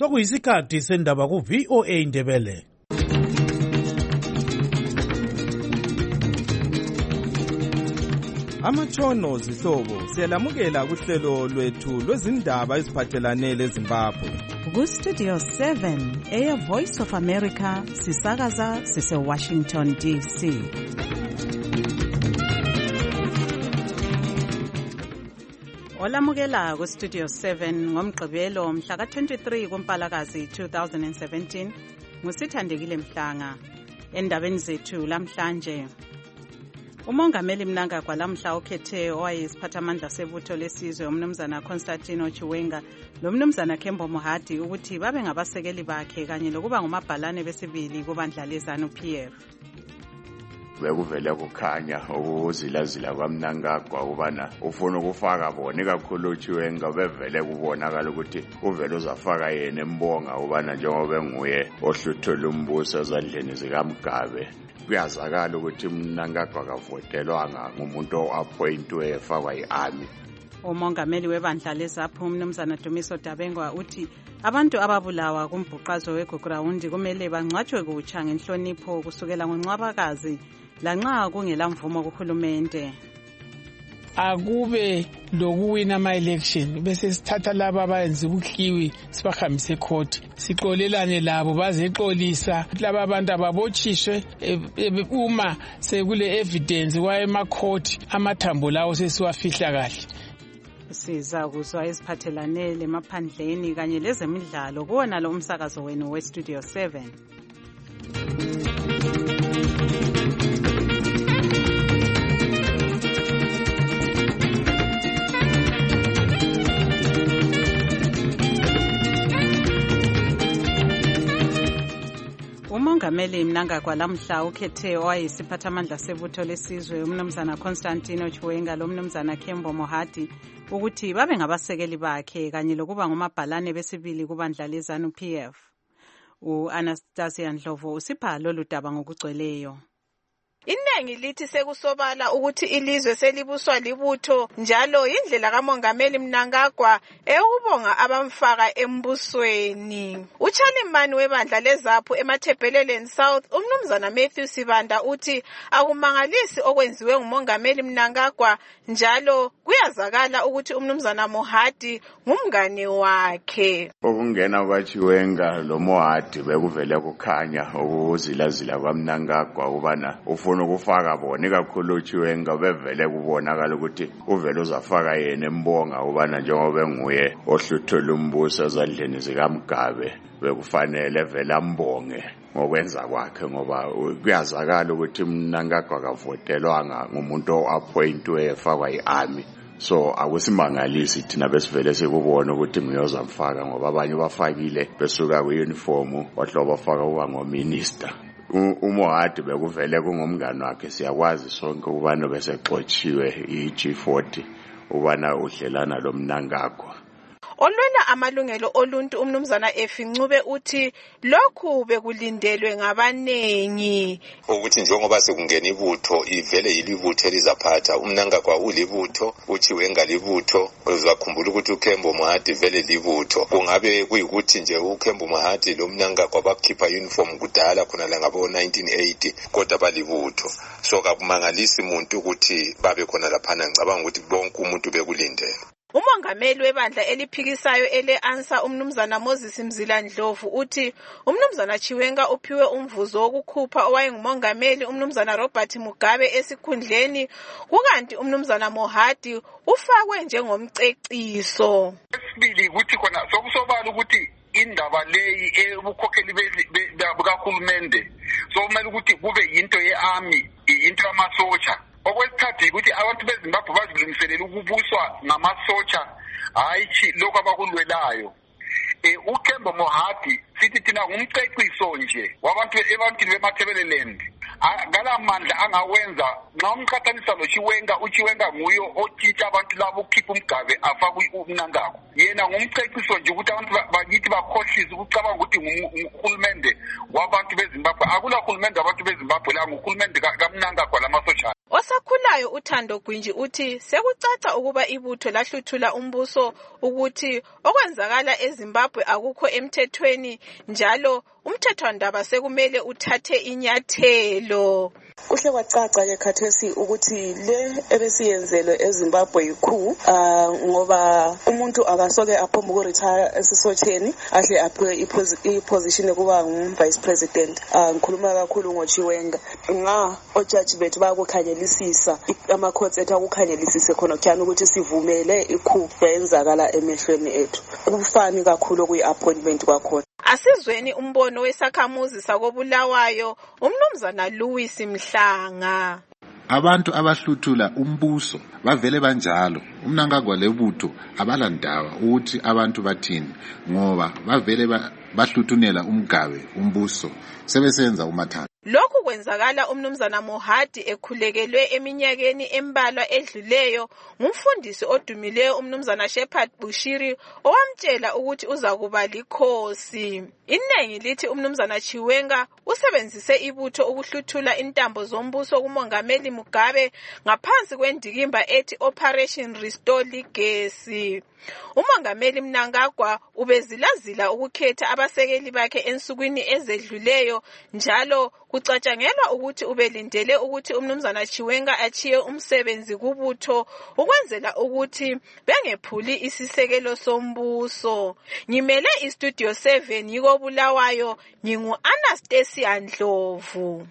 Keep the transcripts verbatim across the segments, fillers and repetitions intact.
Sokuyisikhathi sendaba ku V O A Indebele. Amatshono zihlobo siyalamukela kuhlelo lwethu lwezindaba eziphathelane leZimbabwe. Ku Studio seven eya Voice of America sisakaza sise Washington D C. Olamukela ku Studio seven ngomgqibelo mhla ka twenty-three kuMpalakazi two thousand seventeen ngusithandekile Mhlanga. Endabeni zethu lamhlanje, umongameli Mnangagwa lamhla okhethe owayesiphathamandla sebutho lesizwe umnumzana Constantino Chiwenga lomnumzana Kembo Mohadi ukuthi babe ngabasekeli bakhe kanye lokuba ngumabhalane besibili kubandla leZANU P F. Bekuvele kukhanya ukuzilazila kwaMnangagwa ubana ufuna ukufaka bona kakhulu Chiwenga bevele kubonakala ukuthi uvele uzafaka yena embonga ubana njengoba nguye ohluthola umbuso ezandleni zikaMgabe. Kuyazakala ukuthi Mnangagwa kavotelwanga ngumuntu oappointwe efakwa yi-army. Umongameli webandla leZAPU umnumzana Dumiso Dabengwa uthi abantu ababulawa kumbhuqazo weGugurawundi kumele bangcwatshwe kutsha ngenhlonipho kusukela ngoNcwabakazi lanxa kungela mvumo kuhulumende. Akube lokuwina ama-election bese sithatha laba abayenza ubukhiwi sibahambise ecourt sixolelane labo bazexolisa laba abantu ababotshiswe uma sekule evidence kwaye ema-court amathambo lawo sesiwafihla kahle. Siza kuzwa eziphathelane lemaphandleni kanye lezemidlalo kuwona lo umsakazo wenu we Studio seven. Umongameli Mnangagwa lamhla ukhethe owayesiphathamandla sebutho lesizwe umnumzana Constantino Chiwenga lomnumzana Kembo Mohadi ukuthi babe ngabasekeli bakhe kanye lokuba ngumabhalane besibili kubandla leZANU P F. U-Anastasia Ndlovu usipha lolu daba ngokugcweleyo. Inengi lithi sekusobala ukuthi ilizwe selibuswa libutho njalo indlela kamongameli Mnangagwa eyokubonga abamfaka embusweni. Uchairman webandla leZAPU eMathebheleleni South umnumzana Matthew Sibanda uthi akumangalisi okwenziwe ngumongameli Mnangagwa njalo kuyazakala ukuthi umnumzana Mohadi ngumngane wakhe. Okungena kwaChiwenga lo Mohadi bekuvele kukhanya ukuzilazila kwaMnangagwa ubana ufuna ukufaka bona kakhulu Chiwenga bevele kubonakala ukuthi uvele uzafaka yena embonga ubana njengoba nguye ohluthola umbuso ezandleni zikaMgabe bekufanele vele ambonge ngokwenza kwakhe ngoba kuyazakala ukuthi Mnangagwa kavotelwanga ngumuntu oappointwe efakwa yi-army. So akusimangalisi thina besivele sekubona ukuthi ngiyozamfaka ngoba abanye bafakile besuka kwi-uniform wahloba bafaka uba ngominister. Umohadi bekuvele kungumngane wakhe siyakwazi sonke ubana besexotshiwe i-G forty ubana udlelana lo Mnangagwa. Olwela amalungelo oluntu umnumzana Efincube uthi lokhu bekulindelwe ngabanengi ukuthi njengoba sekungena ibutho ivele yilibutho elizaphatha uMnangagwa ulibutho uChiwenga libutho uzakhumbula ukuthi uKembo Mohadi vele libutho kungabe kuyikuthi nje uKembo Mohadi lo Mnangagwa bakhipha uniform kudala khona la ngabo nineteen eighty kodwa balibutho so kakumangalisi umuntu ukuthi babe khona lapha ngicabanga ukuthi bonke umuntu bekulindele. Umongameli webandla eliphikisayo ele-Ansa umnumzana Moses Mzila Ndlovu uthi umnumzana Chiwenga uphiwe umvuzo wokukhupha owayengumongameli umnumzana Robert Mugabe esikhundleni kukanti umnumzana Mohadi ufakwe njengomceciso. Esibili ukuthi khona sokusobala ukuthi indaba leyi ebukhokheli bukahulumende so kumele ukuthi kube yinto ye-army yinto yamasotsha. Okwesithathu ukuthi abantu beZimbabwe bazilungiselela ukubuswa ngamasotsha hayi lokho abakulwelayo. Eh uKembo Mohadi sithi thina ngumceciso nje wabantu ebantwini beMathebheleleni. Ngalamandla angawenza nxa umqhathanisa lo Chiwenga uChiwenga nguyo otshitsha abantu labo ukhipha umgabe afaka uMnangagwa. Yena ngumceciso nje ukuthi abantu bakithi bakhohlisa ukucabanga ukuthi nguhulumende wabantu beZimbabwe. Akula hulumende wabantu beZimbabwe la nguhulumende kaMnangagwa lamasotsha. Osakhulayo uThando Gwinji uthi sekucaca ukuba ibutho lahluthula umbuso ukuthi okwenzakala eZimbabwe akukho emthethweni njalo umthethwandaba sekumele uthathe inyathelo. Kuhle kwacaca ke khathesi ukuthi le ebesiyenzelwe eZimbabwe yikhu ngoba umuntu akasoke aphomba ukuretire esisotheni ahle aphiwe iposition kuba ngumvice president. Ngikhuluma kakhulu ngoChiwenga nga ojaji bethu bayakukhanyelisisa ama-courts ethu akukhanyelisise khona kyani ukuthi sivumele ikhu yenzakala emehlweni ethu. Kufani kakhulu kuyi-appointment kwakhona. Asizweni umbono wesakhamuzi sakobulawayo umnumzana Louis Mhlanga. Abantu abahluthula umbuso bavele banjalo. Umnangagwa lebutho abalandaba ukuthi abantu bathini ngoba bavele bahluthunela umgabe umbuso sebesenza umathanda. Lokhu kwenzakala umnumzana Mohadi ekhulekelwe eminyakeni embalwa edluleyo ngumfundisi odumileyo umnumzana Shepherd Bushiri owamtshela ukuthi uza kuba likhosi. Inengi lithi umnumzana Chiwenga usebenzise ibutho ukuhluthula intambo zombuso kumongameli Mugabe ngaphansi kwendikimba ethi Operation Restore Legacy. Umongameli Mnangagwa ubezilazila ukukhetha abasekeli bakhe ensukwini ezedluleyo njalo kucatshangelwa ukuthi ubelindele ukuthi umnumzana Chiwenga achiye umsebenzi kubutho ukwenzela ukuthi bengephuli isisekelo sombuso. Ngimele istudio seven yiko Bulawayo ngingu Anastasia Ndlovu.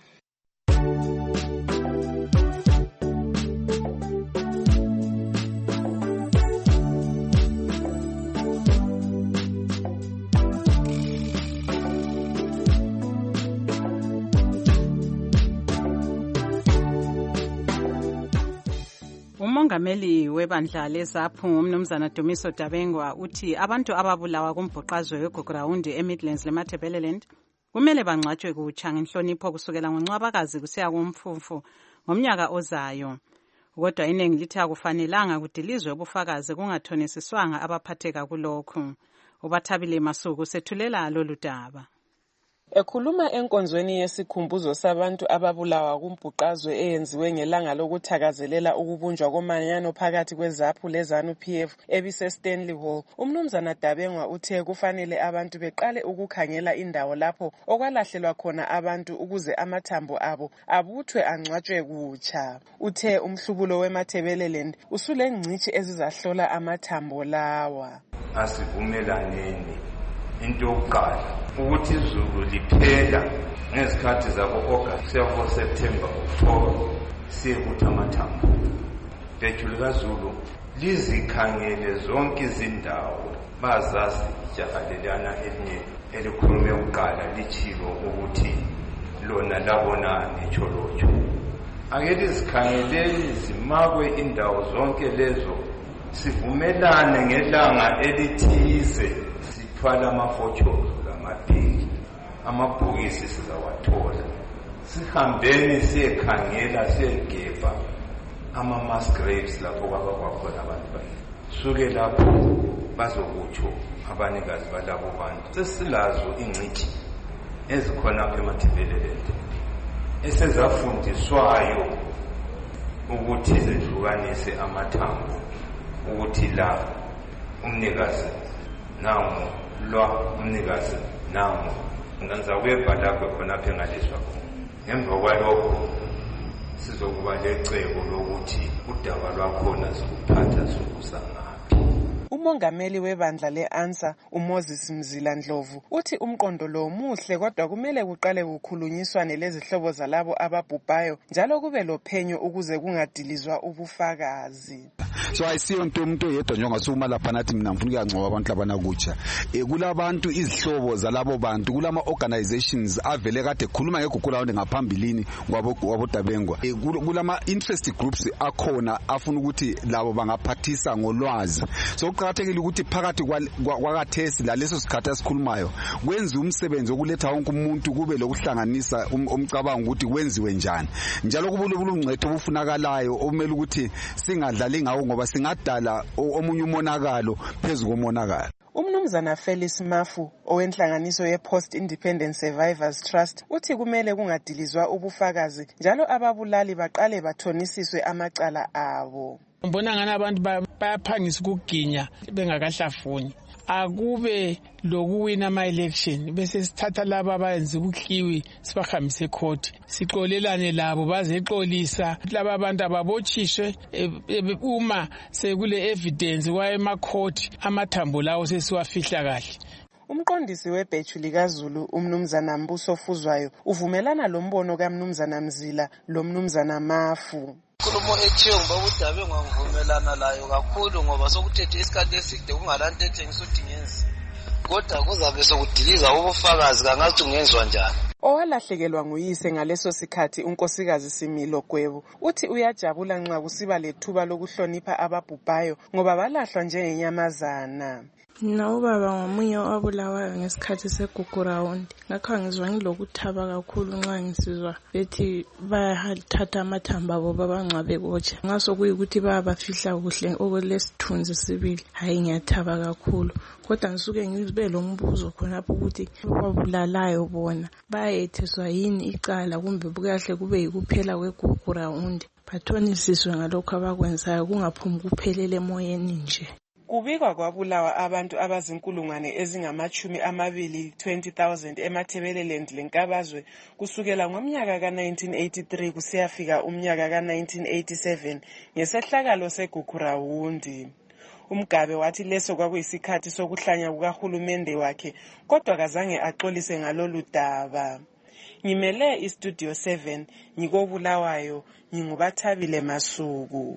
Umongameli webandla leZAPU umnumzana Dumiso Dabengwa uthi abantu ababulawa kumbhuqazwe weGugurawundi eMidlands leMatabeleland kumele bangcwatshwe kutsha ngenhlonipho kusukela ngoNcwabakazi kusiya kuMfumfu ngomnyaka ozayo. Kodwa inengi lithi akufanelanga kudilizwe ubufakazi kungathonisiswanga abaphatheka kulokhu. Ubathabile Masuku sethulela lolu daba. Ekhuluma enkonzweni yesikhumbuzo sabantu ababulawa kumbhuqazwe eyenziwe ngelanga lokuthakazelela ukubunjwa komanyano phakathi kweZAPU leZANU-P F ebise Stanley Hall, umnumzana Dabengwa uthe kufanele abantu beqale ukukhangela indawo lapho okwalahlelwa khona abantu ukuze amathambo abo abuthwe angcwatshwe kutsha. Uthe umhlubulo weMatabeleland usulengcithi ezizahlola amathambo lawa. Asivumelaneni into yokuqala ukuthi izulu liphela ngezikhathi zabo August kusiya ku September four siyekuthi amathambo bethulu kaZulu lizikhangele zonke izindawo bazazi ijahalelana elinye elikhulume ukuqala lichilo ukuthi lona labona ngecholotsho ake lizikhangeleni zimakwe indawo zonke lezo sivumelane ngelanga elithize sithwala amafotshozo lamabhiki amabhokisi sizawathola sihambeni siyekhangela siyegebha ama-mass graves lapho kwabakwakhona abantu bakithi suke lapho bazokutsho abanikazi balabo bantu sesilazo ingcithi ezikhona apha eMatabeleland esezafundiswayo ukuthi zehlukanise amathambo ukuthi la umnikazi nangu lwa umnikazi nangu ngenza kwebhalakwe khona apha engaliswa khona. Ngemva kwalokho sizokuba lecebo lokuthi udaba lwakhona sikuphatha sokusangaphi. Umongameli webandla le-ANSA uMoses Mzila Ndlovu uthi umqondo lo muhle kodwa kumele kuqale kukhulunyiswane lezihlobo zalabo ababhubhayo njalo kube lophenyo ukuze kungadilizwa ubufakazi. So ayisiyo into umuntu oyedwa njengasuma lapha nathi mina ngifuna ukuyangcoba abantu labana kutsha. Eh kulabantu izihlobo zalabo bantu kulama organizations avele kade khuluma ngeGugurawundi ngaphambilini kwabo kwabo Dabengwa. Eh kulama interest groups akhona afuna ukuthi labo bangaphathisa ngolwazi. So kuqakathekile ukuthi phakathi kwakathesi la leso sikhathi asikhulumayo kwenza umsebenzi okuletha wonke umuntu kube lokuhlanganisa umcabango ukuthi kwenziwe njani. Njalo kube lobulungcetho obufunakalayo omela ukuthi singadlali ngawo ngoba singadala omunye umonakalo phezulu komonakalo. Umnumzana Felix Mafu owenhlanganiso ye-Post Independent Survivors Trust uthi kumele kungadilizwa ubufakazi njalo ababulali baqale bathonisiswe amacala abo. Mbona ngani abantu bayaphangisa ukuginya bengakahlafuni. Akube lokuwina ama-election bese sithatha laba abayenza ubukhiwi sibahambise ecourt sixolelane labo bazexolisa laba abantu ababotshiswe uma sekule evidence kwaye emacourt amathambo lawo sesiwafihla kahle. Umqondisi webhechu likaZulu umnumzana Mbuso Fuzwayo uvumelana lo mbono kaMnumzana Mzila lo mnumzana Mafu. Khulumo ethiyo ngoba udabe ngivumelana layo kakhulu ngoba sokuthethe isikhathi eside kungalanto ethengisa udingenzi kodwa kuzabe sokudiliza ubufakazi kangathi ungenzwa njani. Owalahlekelwa nguyise ngaleso sikhathi unkosikazi Similo Gwebu uthi uyajabula nxa kusiba lethuba lokuhlonipha ababhubhayo ngoba balahlwa njengenyamazana. Na ubaba ngomunye owabulawayo ngesikhathi segugu round ngakho ngizwa ngilokuthaba kakhulu nxa ngisizwa bethi bayathatha amathamba abo babangcwabe kotsha ngaso kuyikuthi bayabafihla kuhle okulesithunzi sibili. Hayi ngiyathaba kakhulu kodwa ngisuke ngibe lo mbuzo khonapho ukuthi ababulalayo bona bayetheswa yini icala kumbe bukahle kube yikuphela kwegugu round bathonisiswe ngalokho abakwenzayo kungaphumi kuphelele emoyeni nje. Kubikwa kwabulawa abantu abazinkulungwane ezingamachumi amabili twenty thousand eMathebeleland lenkabazwe kusukela ngomnyaka ka nineteen eighty-three kusiyafika umnyaka ka nineteen eighty-seven ngesehlakalo segugu rawundi. Umgabe wathi leso kwakuyisikhathi sokuhlanya kukahulumende wakhe kodwa kazange axolise ngalolu daba. Ngimele iStudio seven ngikobulawayo ngingubathabile Masuku.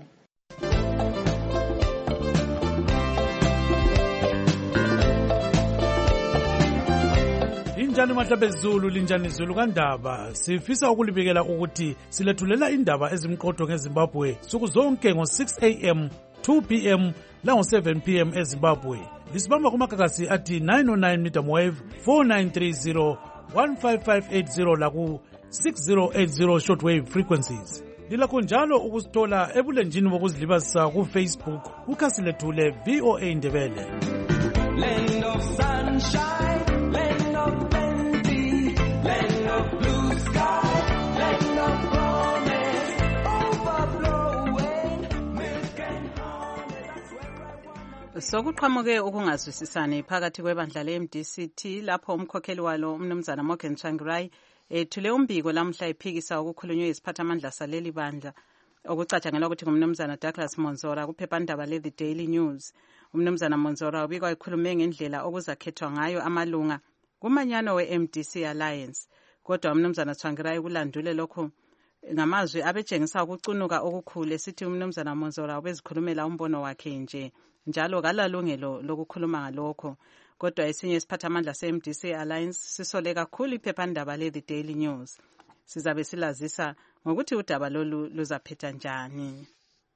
Linjani mahlabe Zulu linjani Zulu kandaba sifisa ukulibikela ukuthi silethulela indaba ezimqotho ngeZimbabwe suku zonke ngo six a m two p m la ngo seven p m eZimbabwe. Lisibamba kumakakasi athi nine oh nine medium wave four nine three zero one five five eight zero la ku six zero eight zero shortwave frequencies. Lilakho njalo ukusithola ebulenjini bokuzilibazisa ku Facebook ukhasi lethu le V O A Ndebele. Land of sunshine, land of plenty, land of blue sky, land of promise, overflowing milk and honey. That's where I wanna be. Sokuqhamuke ukungazwisisani phakathi kwebandla le-M D C T lapho umkhokheli walo umnumzana Morgan Tsvangirai ethule umbiko lamhla ephikisa ukukhulunywe isiphathamandla saleli bandla okucatshangelwa ukuthi ngumnumzana Douglas Monzora kuphephandaba le-The Daily News. Umnumzana Monzora ubikwa ekhulume ngendlela okuzakhethwa ngayo amalunga kumanyano we-M D C Alliance. Kodwa umnumzana Tsvangirai kulandule lokho ngamazwi abetshengisa ukucunuka okukhulu esithi umnumzana Monzora ubezikhulumela umbono wakhe nje njalo kalalungelo lokukhuluma ngalokho. Kodwa esinye isiphathamandla se-M D C Alliance sisole kakhulu iphephandaba le-The Daily News. Sizabe silazisa ngokuthi udaba lolu luzaphetha njani.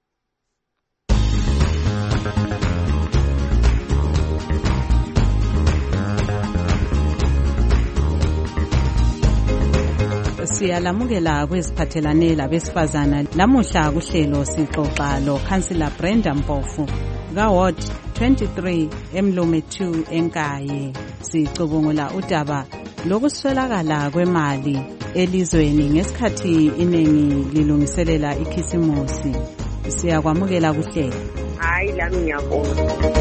Siyalamukela kweziphathelane labesifazana lamuhla kuhlelo sixoxa lo Councillor Brenda Mpofu ka Ward twenty-three Emlome two eNkaye. Sicubungula udaba lokuswelakala kwemali elizweni ngesikhathi iningi lilungiselela ikhisimusi. Siyakwamukela kuhlelo. Hayi lami ngiyabonga.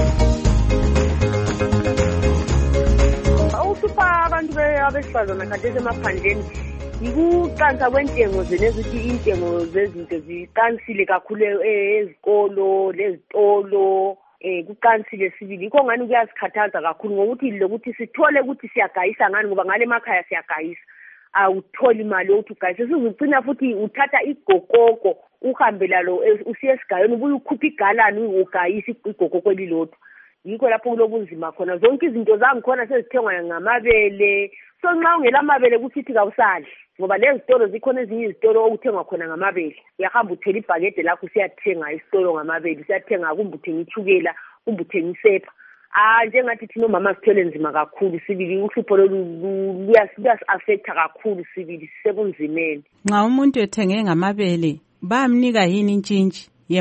Awusupa abantu abesifazana khathesi emaphandleni yikuqansa kwentengo zenezithi intengo zezinto ziqansile kakhulu ezikolo lezitolo eh kuqansile sibili yikho ngani kuyasikhathaza kakhulu ngokuthi lokuthi sithole ukuthi siyagayisa ngani ngoba ngale emakhaya siyagayisa awutholi imali yokuthi ugayise sizugcina futhi uthatha igokoko uhambela lo usiye esigayweni ubuye ukhupha igalani ugayisa igokoko elilodwa. Yikho lapho kulobunzima khona zonke izinto zangikhona sezithengwa ngamabele so nxa ungela amabele kusithi kawusali ngoba lezi zitolo zikhona ezinye izitolo okuthengwa khona ngamabele uyahamba uthela ibhakede lakho usiyathenga isitolo ngamabele usiyathenga kumbe uthenga ithukela kumbe uthenga isepa ah njengathi thina omama sithele nzima kakhulu sibili uhlupho luyasi-affecta kakhulu sibili sebunzimeni. Nxa umuntu ethenge ngamabele bayamnika yini intshintshi yemali?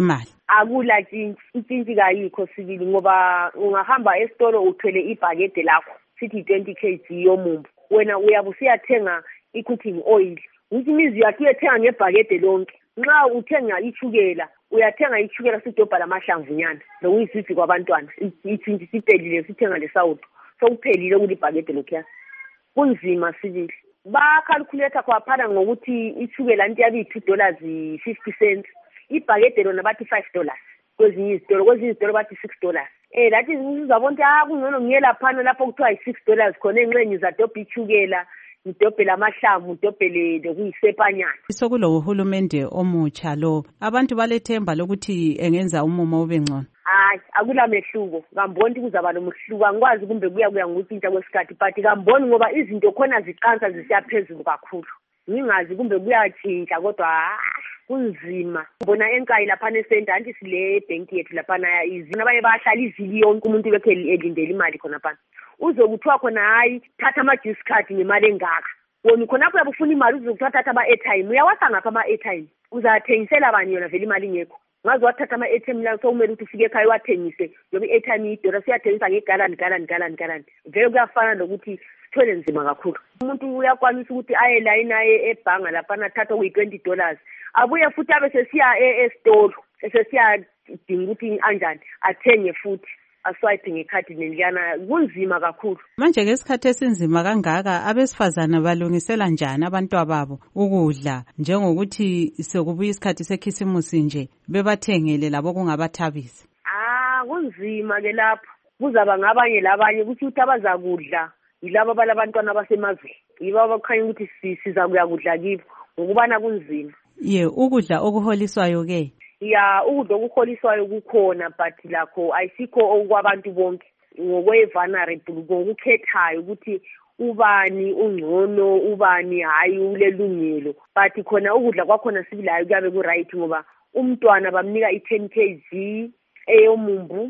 akula tshintshi itshintshi kayikho sibili ngoba ungahamba esitolo uthwele ibhakede lakho sithi twenty kilograms yomumbu wena uyabe usiyathenga i-cooking oil which means uyathi uyathenga ngebhakede lonke. Nxa uthenga ichukela uyathenga ichukela sidobha lamahlamvunyana lokuyisisi kwabantwana itshintshi siphelile sithenga lesawudo sokuphelile kulibhakede lokhuya kunzima sibili. Ba-calculator kwaphana ngokuthi ichukela nti yabi two dollars fifty cents ibhakede lona bathi five dollars kwezinye izitolo kwezinye izitolo bathi six dollars. Eh that is uzabona ukuthi ah kungcono ngiyelaphana lapho kuthiwa i-six dollars khona enxenye zadobha ichukela ngidobhele amahlamvu ngidobhele lokuyisepanyana. Sokulo uhulumende omutsha lo abantu balethemba lokuthi engenza umumo ube ngcono. Hayi akula mehluko ngamboni kuzaba nomhluko angikwazi kumbe kuya kuya ngokutshintsha kwesikhathi but ngamboni ngoba izinto khona ziqansa zisiyaphezulu kakhulu ngingazi kumbe kuyatshintsha kodwa kunzima. Bona enkayi lapha nesenta anti sile bank yethu lapha na izina abanye bahlala izili yonke umuntu bekhe elindele imali khona phansi uzokuthiwa khona hayi thatha ama juice card ngemali engaka wona khona lapho uyabufuna imali uzokuthatha ama airtime uyawasa ngapha ama airtime uzathengisela abanye yona vele imali ngekho ngazi wathatha ama airtime la sokumele ukuthi ufike ekhaya wathengise noma i-airtime idora siyathengisa ngegalani galani galani galani vele kuyafana nokuthi sithwele nzima kakhulu. Umuntu uyakwanisa ukuthi aye la inaye ebhanga lapha nathatha kuyi twenty dollars abuye futhi abe sesiya esitolo sesiya dinga ukuthi anjani athenge futhi aswipe ngekhadi neliyana kunzima kakhulu. Manje ngesikhathi esinzima kangaka abesifazana balungisela njani abantwana babo ukudla njengokuthi sekubuya isikhathi sekhisimusi nje bebathengele labo kungabathabisi? Ah kunzima ke lapho kuzaba ngabanye labanye ukuthi uthi abazakudla yilabo balabantwana basemazweni yibo abakhanya ukuthi siza kuya kudla kibo ngokubana kunzima. Ye ukudla okuholiswayo ke ya ukudla okuholiswayo kukhona but lakho ayisikho okwabantu bonke ngokwe-vulnerable ngokukhethayo ukuthi ubani ungcono ubani hayi ulelungelo but khona ukudla kwakhona sibilayo kuyabe ku-right ngoba umntwana bamnika i-ten kilograms eyomumbu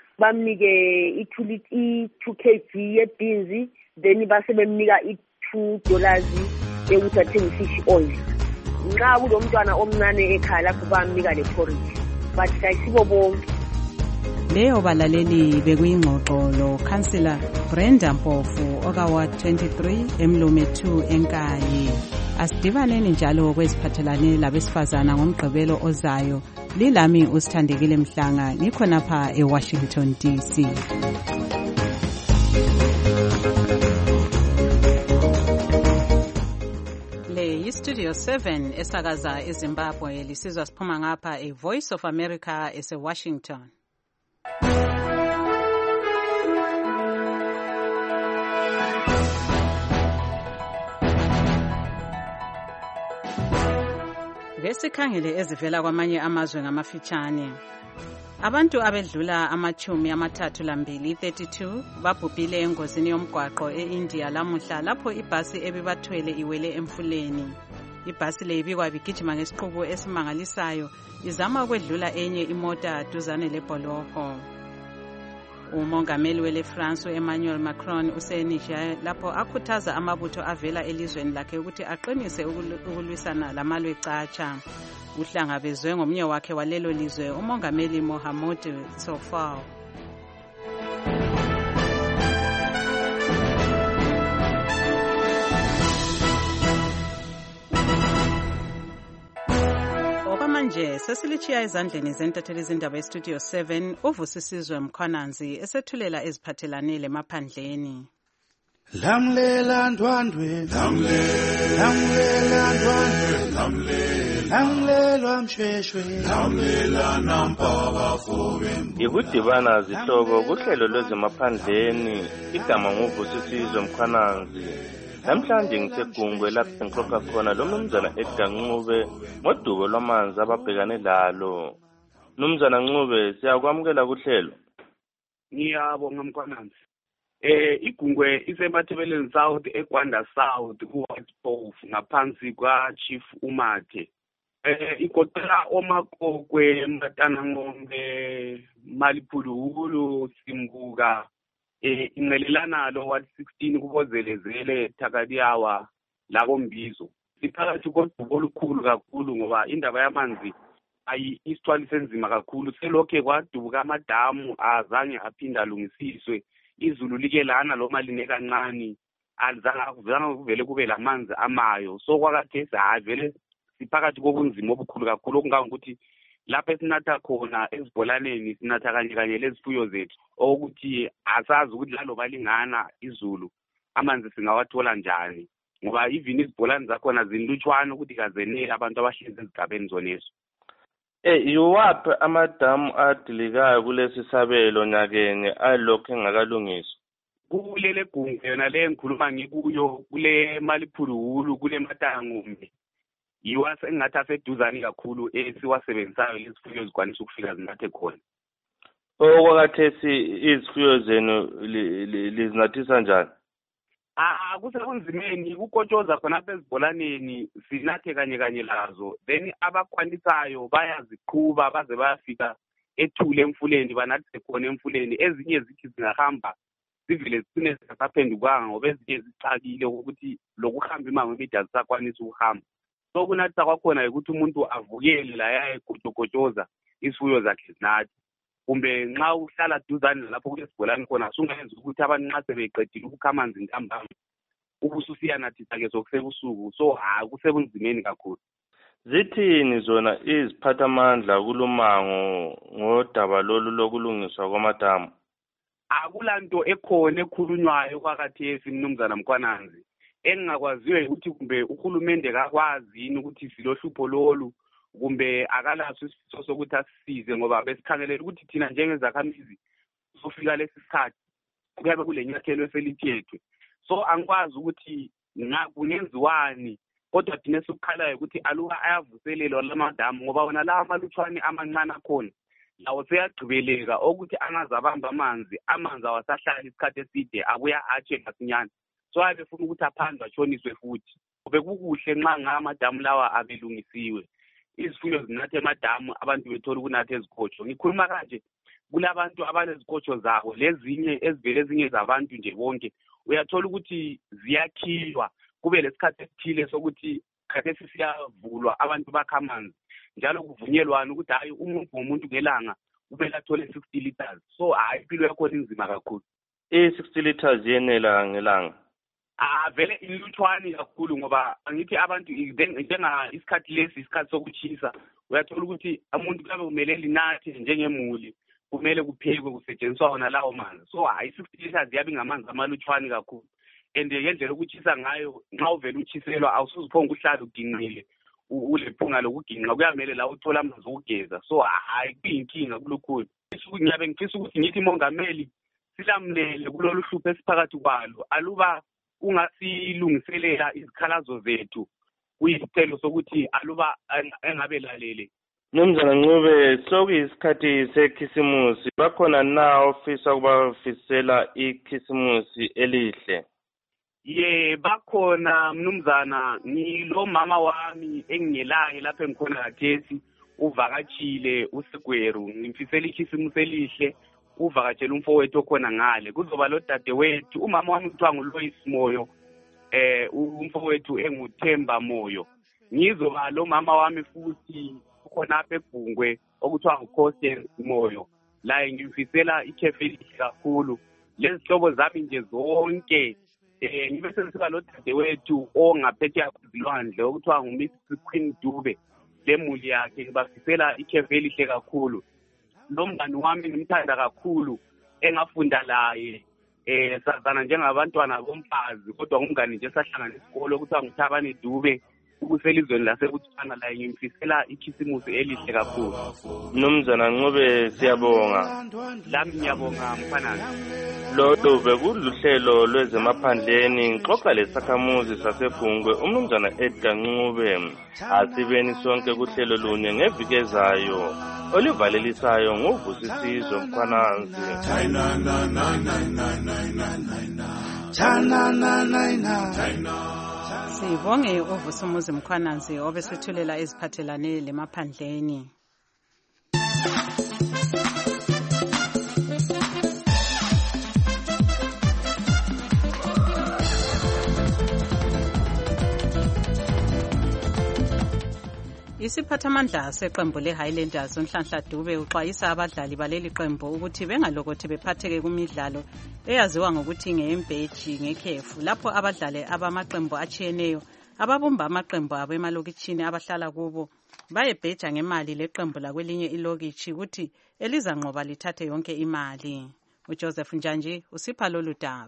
bamnike i-two kilograms ye-beans then base bemnika i-two dollars ekuthi athenge fish oil. Nxa kulo mntwana omncane ekhaya lapho bamnika le porridge but kayisibo bonke. Leyo balaleli bekuyingxoxo lo Councillor Brenda Mpofu okawa twenty-three Emlume two eNkayi. Asidibaneni njalo kweziphathelane labesifazana ngomgqibelo ozayo. Lilami uSithandekile Mhlanga ngikhonapha eWashington D C. Studio seven esakaza eZimbabwe lisizwa siphuma ngapha e Voice of America ese Washington. Ngesikhangele ezivela kwamanye amazwe ngamafitshane. Abantu abedlula amachumi amathathu lambili thirty-two babhubhile engozini yomgwaqo eIndia lamuhla lapho ibhasi ebibathwele iwele emfuleni. Ibhasi le ibikwa bigijima ngesiqubu esimangalisayo izama ukwedlula enye imota duzane lebholoho. Umongameli wele France Emmanuel Macron useNiger lapho akhuthaza amabutho avela elizweni lakhe ukuthi aqinise ukulwisana lamalwe caca. Uhlangabezwe ngomnye wakhe walelo lizwe umongameli Mohamed Sofao. Okwamanje sesilichiya ezandleni zentatheli zindaba eStudio seven uvusisizwe Mkhwananzi esethulela eziphathelane lemaphandleni. Lamlela ndwandwe lamlela lamlela ndwandwe lamlela lamlela mshweshwe lamlela nampaka fobe ikudibana zihlobo kuhlelo lwezemaphandleni igama nguvusisizwe Mkhwananzi. Namhlanje ngisegungwe lapho ngixoxa khona lo mnumzana Edgar Ncube ngodubo lwamanzi ababhekane lalo. Mnumzana Ncube siyakwamukela kuhlelo. Ngiyabonga Mkhwananzi. Eh igungwe isemathebeleni South eGwanda South kuWhitebof ngaphansi kwa Chief Umathe. Eh ikotela omakokwe Mbatana Ngombe Malipululu Simbuka eh ingelelana lo wat sixteen kubozelezele Thakadiyawa la Kombizo. Iphakathi kodubo olukhulu kakhulu ngoba indaba yamanzi ayi isithwali senzima kakhulu selokhe kwadubuka amadamu azange aphinda alungisiswe izulu like lana lo maline kancane alizange kuvele kube lamanzi amayo so kwakathesi hayi vele siphakathi kobunzima obukhulu kakhulu okungangokuthi lapha esinatha khona ezibholaneni sinatha kanye kanye lezifuyo zethu okuthi asazi ukuthi lalo balingana izulu amanzi singawathola njani ngoba even izibholani zakhona zinlutshwana ukuthi kazenele abantu abahlezi ezigabeni zonezo. Eh yiwaphi amadamu adilikayo kulesi sabelo nyakeni alokho engakalungiswa? Kulele gungwe yona le ngikhuluma ngikuyo kule Maliphuluhulu kule Matangumbe yiwase engathi aseduzani kakhulu esiwasebenzisayo lezifuyo zikwanisa ukufika zinathe khona. Okwakathesi izifuyo zenu lizinathisa njani? Ah kusekunzimeni kukotshoza khona apha ezibholaneni sinathe kanye kanye lazo then abakwanisayo bayaziqhuba baze bayafika ethule emfuleni banathi khona emfuleni ezinye zithi zingahamba sivile sine sisaphendukanga ngoba ezinye zicakile ukuthi lokuhamba imango emide azisakwanisa ukuhamba so kunathisa kwakhona ukuthi umuntu avukele la yaye kujokotshoza isifuyo zakhe zinathi kumbe nxa uhlala duzane lapho kulesibholani khona sungayenza ukuthi abantu nxa sebeqedile ukukha amanzi ntambama ubususiyanathisa ke sokusebusuku so hayi kusebunzimeni kakhulu. Zithini zona iziphathamandla kulumango ngodaba lolu lokulungiswa kwamadamu? Akulanto ekhona ekhulunywayo kwakathesi mnumzana Mkhwananzi engakwaziwe ukuthi kumbe uhulumende kakwazi yini ukuthi silohlupho lolu kumbe akalaso isifiso sokuthi asisize ngoba besikhangelela ukuthi thina njengezakhamizi sofika lesi sikhathi kuyabe kulenyathelo eselithethwe so angikwazi ukuthi kungenziwani kodwa thina sikukhalayo ukuthi aluka ayavuselelwa lamadamu ngoba wona la amalutshwane amancane akhona lawo seyagqibeleka ukuthi angazabamba amanzi amanzi awasahlala isikhathi eside abuya atshe masinyane so ayebefuna ukuthi aphandwe atshoniswe futhi bekukuhle nxa ngamadamu lawa abelungisiwe izifuyo zinathe emadamu abantu bethola ukunatha ezikotsho ngikhuluma kanje kulabantu abanezikotsho zabo lezinye ezivele ezinye zabantu nje bonke uyathola ukuthi ziyakhiywa kube lesikhathi esithile sokuthi khathesi siyavulwa abantu bakha amanzi njalo kuvunyelwana ukuthi hayi umuntu ngomuntu ngelanga kumele athole sixty liters so hayi impilo yakhona inzima kakhulu. I-sixty liters yenela ngelanga? Ah vele ilutshwani kakhulu ngoba angithi abantu njenga isikhathi lesi isikhathi sokuchisa uyathola ukuthi umuntu kuyabe kumele linathe njengemuli kumele kuphekwe kusetshenziswa wona lawo manzi so hayi sixty liters yabe ngamanzi amalutshwani kakhulu and ngendlela ukuchisa ngayo nxa uvela uchiselwa awusuziphonga uhlala uginqile ulephunga lokuginqa kuyamele la uthola amanzi okugeza so hayi kuyinkinga kulukhulu. Ngiyabe ngifisa ukuthi ngithi mongameli silamlele kulolu hlupho esiphakathi kwalo aluba ungasilungiselela izikhalazo zethu kuyisicelo sokuthi aluba engabe lalele. Mnumzana Ncube sokuyisikhathi sekhisimusi bakhona na ofisa ukubafisela ikhisimusi elihle? Ye bakhona mnumzana ngilo mama wami engingelayo lapha engikhona khathesi uvakatshile uSigweru ngimfisela ikhisimusi elihle uvakatshela umfowethu okhona ngale kuzoba lo dadewethu umama wami kuthiwa nguLois Moyo eh umfowethu enguThemba Moyo ngizoba lo mama wami futhi khona apha eGungwe okuthiwa nguKhosi Moyo la ngimfisela ikhefe elihle kakhulu lezihlobo zami nje zonke eh ngibe senisiba lo dadewethu ongaphethe kwezilwandle okuthiwa nguMiss Queen Dube lemuli yakhe ngibafisela ikhefe elihle kakhulu. Lo mngani wami ngimthanda kakhulu engafunda laye eh sazana njengabantwana bomfazi kodwa umngani nje sahlangana isikole ukuthi ngithabane Dube ukuselizweni lasekuthana la ngimfisela ikhisimusi elihle kakhulu. Mnumzana Ncube siyabonga. Lami ngiyabonga Mkhwananzi. Lolo bekuluhlelo lwezemaphandleni ngixoxa lesakhamuzi saseGungwe umnumzana Edgar Ncube asibeni sonke kuhlelo lunye ngevikezayo olivalelisayo nguvusisizo Mkhwananzi. Sibonge uvusumuzi Mkhwananzi obesithulela iziphathelane lemaphandleni. Isiphathamandla seqembu le-Highlanders uNhlanhla Dube uxwayisa abadlali baleli qembu ukuthi bengalokothi bephatheke kumidlalo eyaziwa ngokuthi ngeyembeji ngekhefu lapho abadlali abamaqembu atshiyeneyo ababumba amaqembu abo emalokitshini abahlala kubo bayebheja ngemali leqembu lakwelinye ilokitshi ukuthi elizanqoba lithathe yonke imali. uJoseph Njanji usipha lolu daba.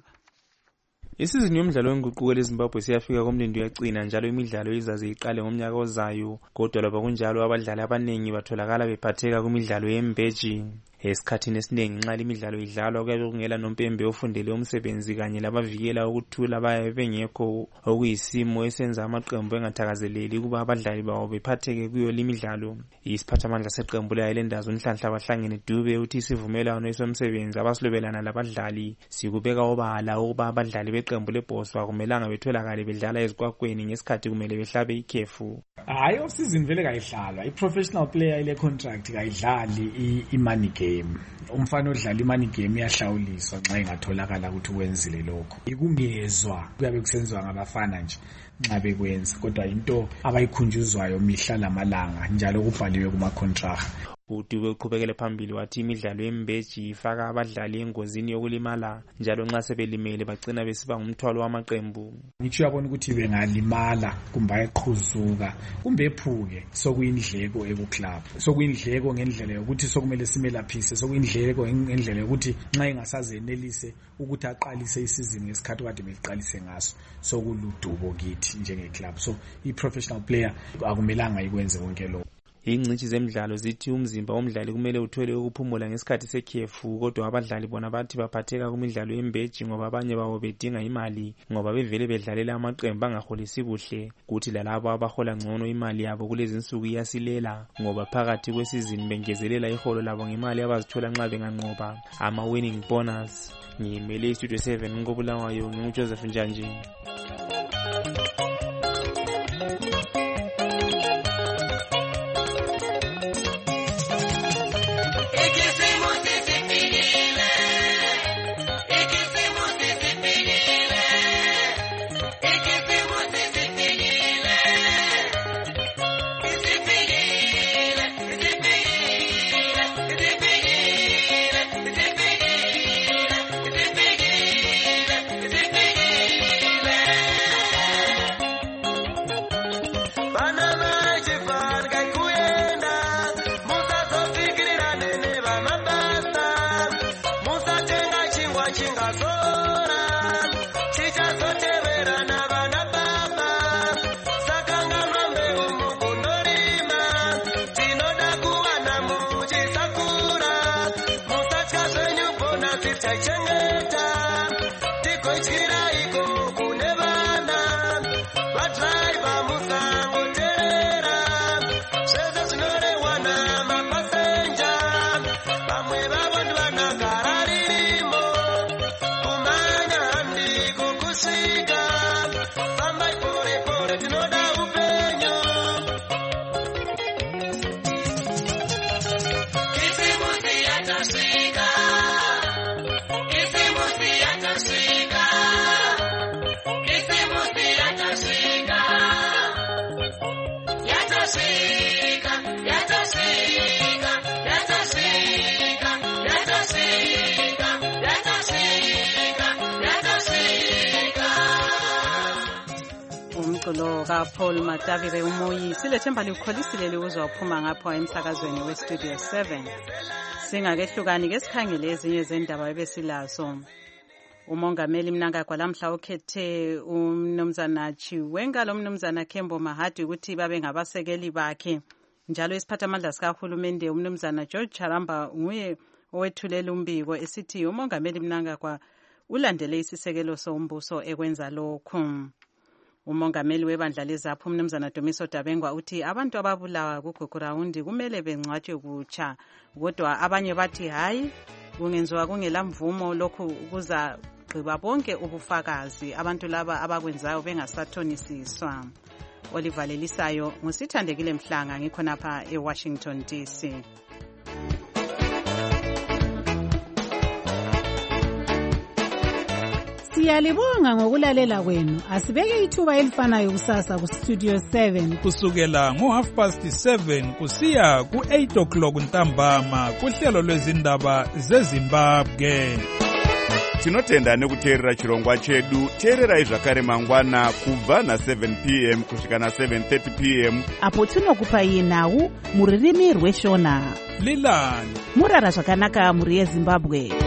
Isizini yomdlalo wenguquko leZimbabwe siyafika komlindo yacina njalo imidlalo izaze iqale ngomnyaka ozayo, kodwa lapha kunjalo abadlali abaningi batholakala bephatheka kumidlalo yembeji. Esikhathini esiningi nxa imidlalo idlalwa kuyabe kungela nompembe ofundele umsebenzi kanye labavikela ukuthula bayabe bengekho, okuyisimo esenza amaqembu engathakazeleli kuba abadlali bawo bephatheke kuyo limidlalo. Isiphathamandla seqembu le-Highlanders uNhlanhla bahlangene Dube uthi isivumelwano esomsebenzi abasilobelana labadlali sikubeka obala ukuba abadlali beqembu lebhoswa akumelanga betholakale bedlala ezikwakweni ngesikhathi kumele behlabe ikhefu. Hayi, off-season vele kayidlalwa. I-professional player ile contract kayidlali i-money game. Umfana odlala i-money game iyahlawuliswa nxa ingatholakala ukuthi wenzile lokho. Ikungezwa kuyabe kusenziwa ngabafana nje nxa bekwenza, kodwa into abayikhunjuzwayo mihla lamalanga njalo kubhaliwe kuma-contract. uDube uqhubekele phambili wathi imidlalo yembeji ifaka abadlali engozini yokulimala njalo nxa sebelimele bagcina besiba ngumthwalo wamaqembu. Ngitsho yabona ukuthi bengalimala kumbe eqhuzuka kumbe ephuke sokuyindleko ekuclub, sokuyindleko ngendlela yokuthi sokumele simelaphise, sokuyindleko ngendlela yokuthi nxa ingasazenelise ukuthi aqalise isizini ngesikhathi kade beliqalise ngaso sokuludubo kithi njengeclub. So i-professional player akumelanga ikwenze konke lokho. Ingcitshi zemidlalo zithi umzimba womdlali kumele uthole ukuphumula ngesikhathi sekhefu, kodwa abadlali bona bathi baphatheka kumidlalo yembeji ngoba abanye bawo bedinga imali ngoba bevele bedlalela amaqembu angaholisi kuhle, kuthi lalabo abahola ngcono imali yabo kulezi insuku iyasilela ngoba phakathi kwesizini bengezelela iholo labo ngemali abazithola nxa benganqoba ama winning bonus. Ngimele iStudio seven ngobulawayo nginguJoseph Njanji. Umculo kaPaul Matavire umoyi silethemba likholisile liuzwa uphuma ngapho emsakazweni weStudio seven. Singakehlukani ke sikhangele ezinye zendaba ebesilazo. Umongameli Mnangagwa lamhla ukhethe umnumzana Chiwenga lomnumzana Kembo Mahadi ukuthi babe ngabasekeli bakhe. Njalo isiphathamandla sikahulumende umnumzana George Charamba nguye owethulela umbiko esithi umongameli Mnangagwa ulandele isisekelo sombuso ekwenza lokhu. Umongameli webandla lezapho umnumzana Dumiso Dabengwa uthi abantu ababulawa kuGugurawundi kumele bengcwatshwe kutsha, kodwa abanye bathi hayi kungenziwa kungela mvumo lokhu kuza gqiba bonke ubufakazi abantu laba abakwenzayo bengasathonisiswa. Oliver Lelisayo ngusithandekile Mhlanga ngikhonapha eWashington D C. Siyalibonga ngokulalela kwenu. Asibeke ithuba elifanayo kusasa ku Studio seven kusukela ngo half past seven kusiya ku eight o'clock ntambama kuhlelo lwezindaba zeZimbabwe. Tinotenda nekuteerera chirongwa chedu. Teererai zvakare mangwana kubva na seven p m kusvika na seven thirty p m apo tinokupai nhau muririmi rweshona. Lilani murara zvakanaka muri yeZimbabwe.